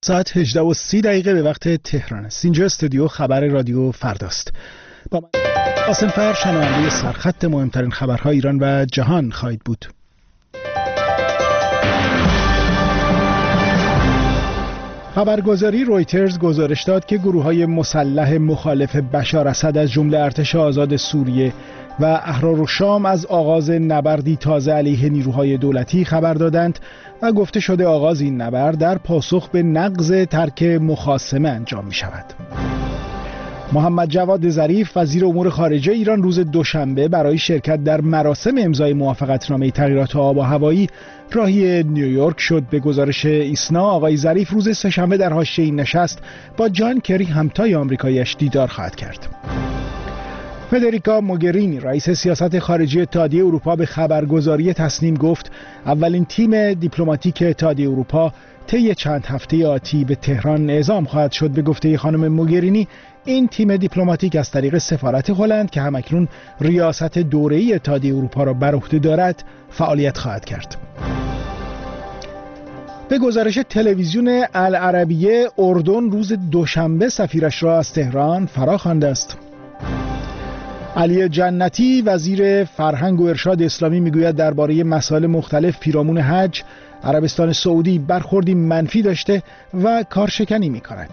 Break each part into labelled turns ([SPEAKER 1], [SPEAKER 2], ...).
[SPEAKER 1] ساعت 18:30 به وقت تهران است. اینجا استودیو خبر رادیو فرداست. با من قاسم فر، شنونده سرخط مهمترین خبرهای ایران و جهان خواهید بود. خبرگزاری رویترز گزارش داد که گروه‌های مسلح مخالف بشار اسد از جمله ارتش آزاد سوریه و احرارالشام از آغاز نبردی تازه علیه نیروهای دولتی خبر دادند و گفته شده آغاز این نبرد در پاسخ به نقض ترک مخاصمه انجام می شود. محمد جواد ظریف وزیر امور خارجه ایران روز دوشنبه برای شرکت در مراسم امضای موافقتنامه تغییرات آب و هوایی راهی نیویورک شد. به گزارش ایسنا آقای ظریف روز سه‌شنبه در حاشیه این نشست با جان کری همتای آمریکایی‌اش دیدار خواهد کرد. فدریکا موگرینی رئیس سیاست خارجی اتحادیه اروپا به خبرگزاری تصنیم گفت اولین تیم دیپلماتیک اتحادیه اروپا طی چند هفته آتی به تهران اعزام خواهد شد. به گفته خانم موگرینی این تیم دیپلماتیک از طریق سفارت هلند که همکنون ریاست دوره‌ای اتحادیه اروپا را بر عهده دارد فعالیت خواهد کرد. به گزارش تلویزیون العربیه اردن روز دوشنبه سفیرش را از تهران فراخوانده است. علی جنتی وزیر فرهنگ و ارشاد اسلامی میگوید درباره مسائل مختلف پیرامون حج عربستان سعودی برخوردی منفی داشته و کارشکنی می‌کند.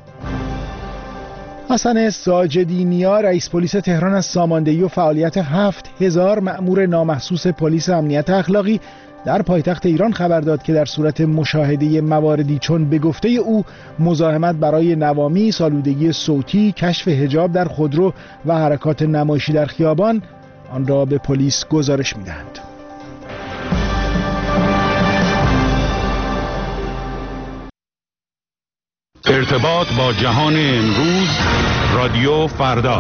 [SPEAKER 1] حسن ساجدی نیا رئیس پلیس تهران از ساماندهی و فعالیت 7000 مأمور نامحسوس پلیس امنیت اخلاقی در پایتخت ایران خبر داد که در صورت مشاهده مواردی چون به گفته او مزاحمت برای نوامیس، آلودگی صوتی، کشف حجاب در خودرو و حرکات نمایشی در خیابان آن را به پلیس گزارش می‌دهند.
[SPEAKER 2] ارتباط با جهان امروز، رادیو فردا.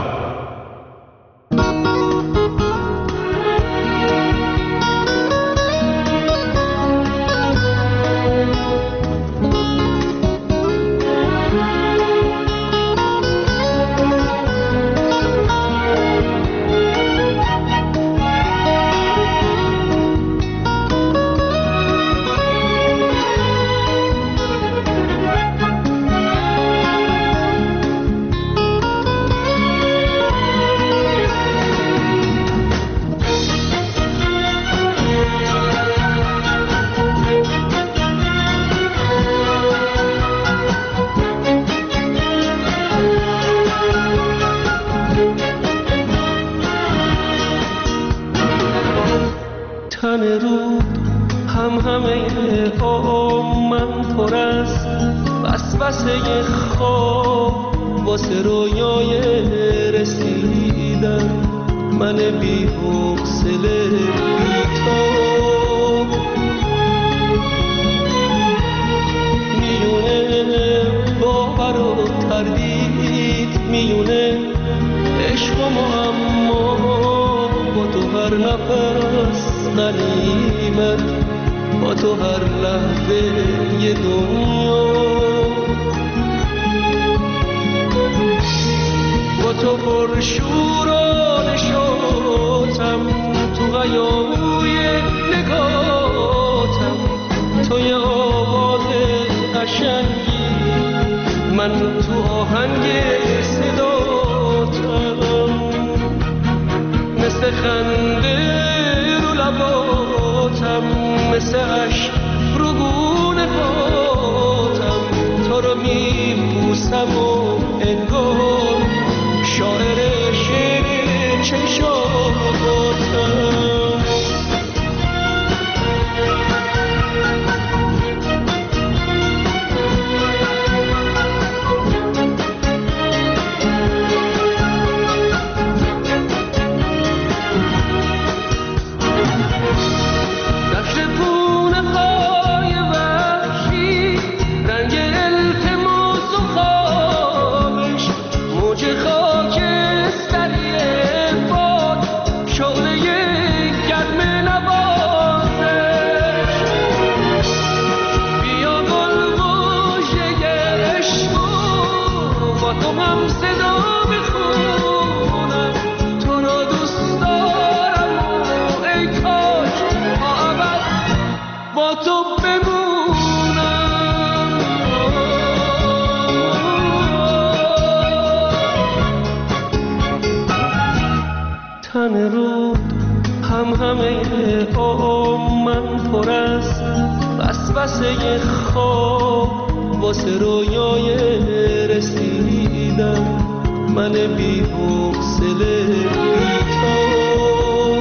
[SPEAKER 3] رود همه من پر است وسوسه خواب واسه رویای رسیدن من بی حوصله بی‌تاب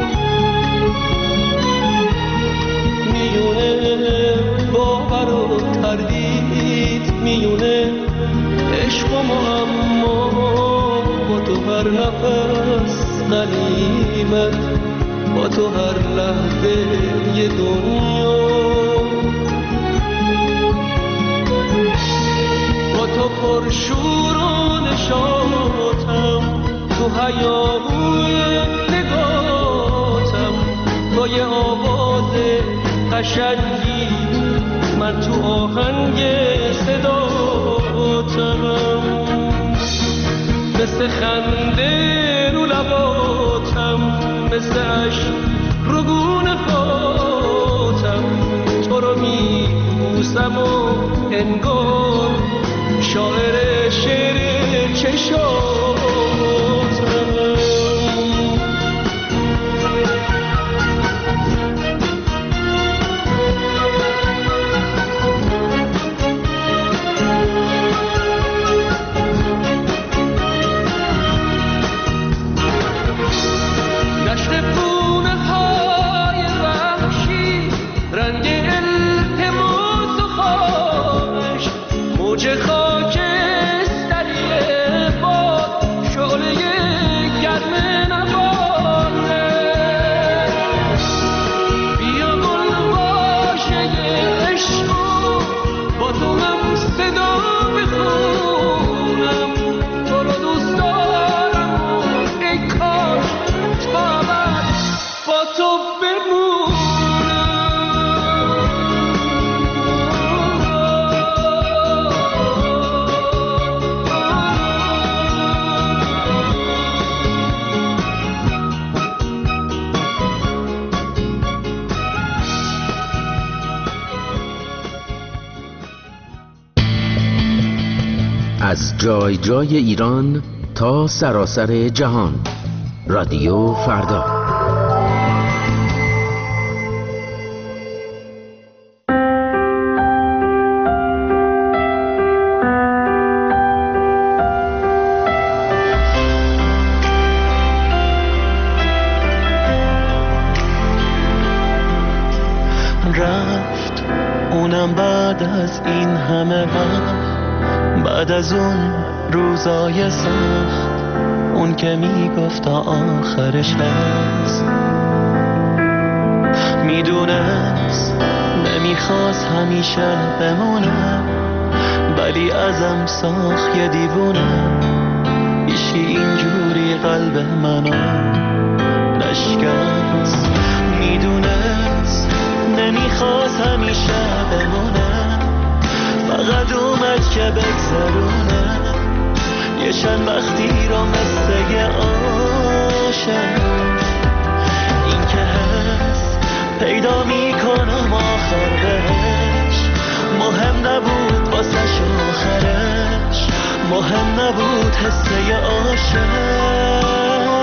[SPEAKER 3] میونه باور و تردید میونه عشق و معما با تو هر نفس غنیمت با تو هر لحظه یه دنیا با تو پرشور و نشاطم تو هیاهوی نگاتم با یه آواز قشنگی من تو آهنگ صداتم مثل خنده رو لباتم مثل عشق رو گونه فاتم تو رو میبوسم و انگار شاعر شعر چشاتم
[SPEAKER 4] از جای جای ایران تا سراسر جهان رادیو فردا.
[SPEAKER 3] رفت اونم بعد از این همه وقت، بعد از اون روزای سخت، اون که میگفت تا آخرش هست. میدونست نمیخواست همیشه بمونه، ولی ازم ساخت یه دیوونه. ایشی اینجوری قلب منو نشکست. میدونست نمیخواست همیشه بمونه، فقط اومد که بگذرونه یه چند وقتی رو مثل یه عاشق. این که هست پیدا میکنم آخر بهش، مهم نبود واسش آخرش، مهم نبود حس یه عاشق.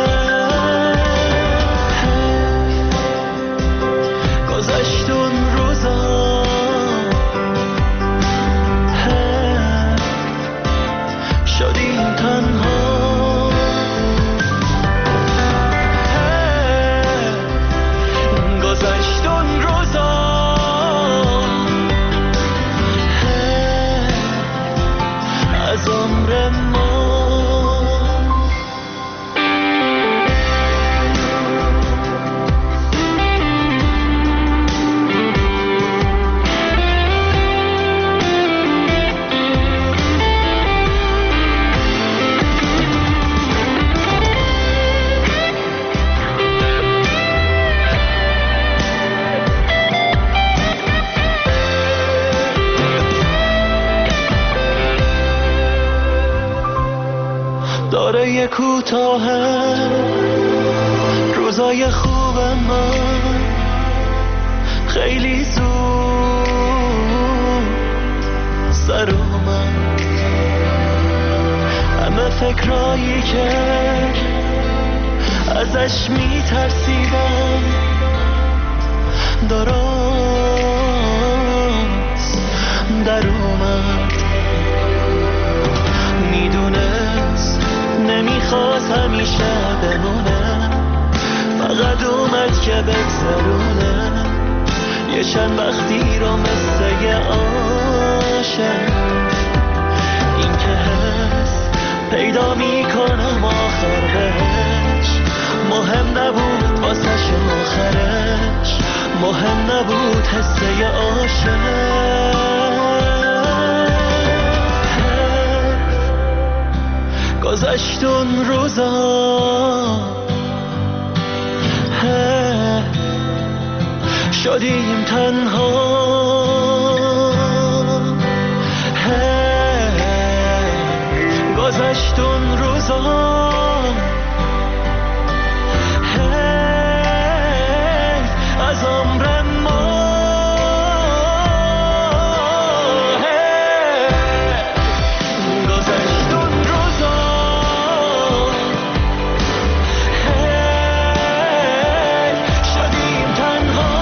[SPEAKER 3] گذشت اون روزا شدیم تنها، گذشت اون روزا از عمر ما. داره کوتاهه روزای خوب من، خیلی زود سر اومد. همه فکرایی که ازش میترسیدم درست در اومد، میدونست نمیخواست همیشه بمونه، فقط اومد که بگذرونه یه چند وقتی رو مثل یه عاشق. این که حس پیدا میکنم آخر بهش مهم نبود واسش، آخرش مهم نبود حس یه عاشق. گذشت اون روزا شدیم تنها، گذشت اون روزا از عمر ما، گذشت اون روزا شدیم تنها،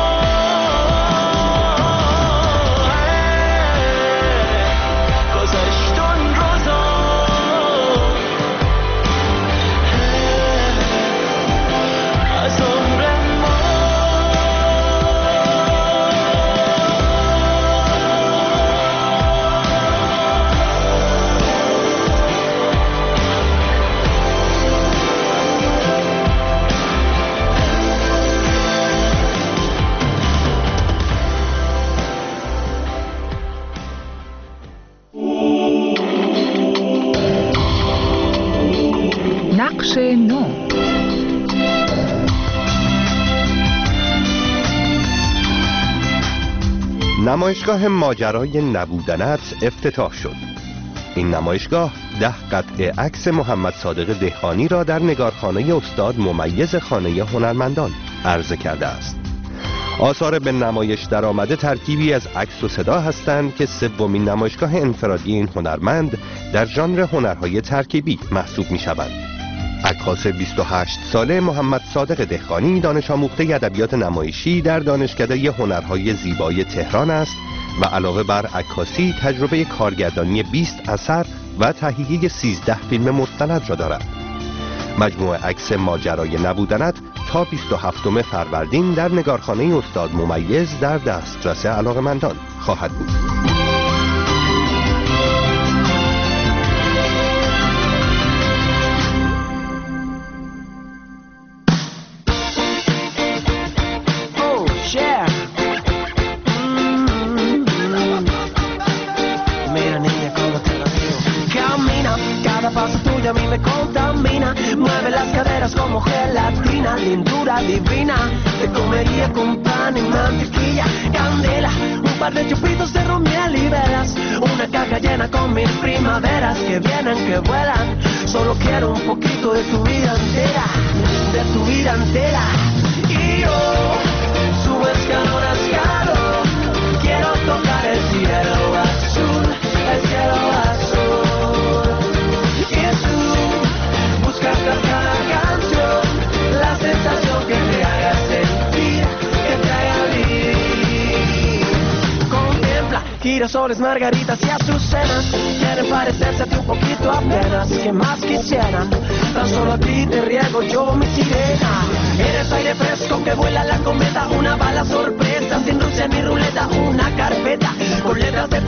[SPEAKER 3] گذشت اون روزا از عمر ما.
[SPEAKER 5] نقش نو.
[SPEAKER 6] نمایشگاه ماجرای نبودنت افتتاح شد. این نمایشگاه 10 قطعه عکس محمد صادق دهقانی را در نگارخانه استاد ممیز خانه هنرمندان عرضه کرده است. آثار به نمایش درآمده ترکیبی از عکس و صدا هستند که سومین نمایشگاه انفرادی این هنرمند در ژانر هنرهای ترکیبی محسوب می‌شوند. عکاس 28 ساله محمد صادق دهقانی دانش آموخته ادبیات نمایشی در دانشکده هنرهای زیبای تهران است و علاوه بر عکاسی تجربه کارگردانی 20 اثر و تهیه 13 فیلم مستند را دارد. مجموعه عکس ماجرای نبودنت تا 27 فروردین در نگارخانه استاد ممیز در دسترس علاقه‌مندان خواهد بود.
[SPEAKER 7] A mí me contamina, mueve las caderas como gelatina, lindura divina, te comería con pan y mantequilla, candela, un par de chupitos de ron, miel y velas, una caja llena con 1000 primaveras que vienen, que vuelan, solo quiero un poquito de tu vida entera, de tu vida entera, y yo subo escalón a escalón, quiero tocar el cielo azul, el cielo azul. Buscar cada canción, la sensación que te haga sentir, que te haga vivir. Contempla girasoles, margaritas y azucenas, quieren parecerse a ti un poquito apenas, que más quisieran, tan solo a ti te riego yo mi sirena. Eres aire fresco que vuela la cometa, una bala sorpresa, sin Rusia ni ruleta, una carpeta, con letras de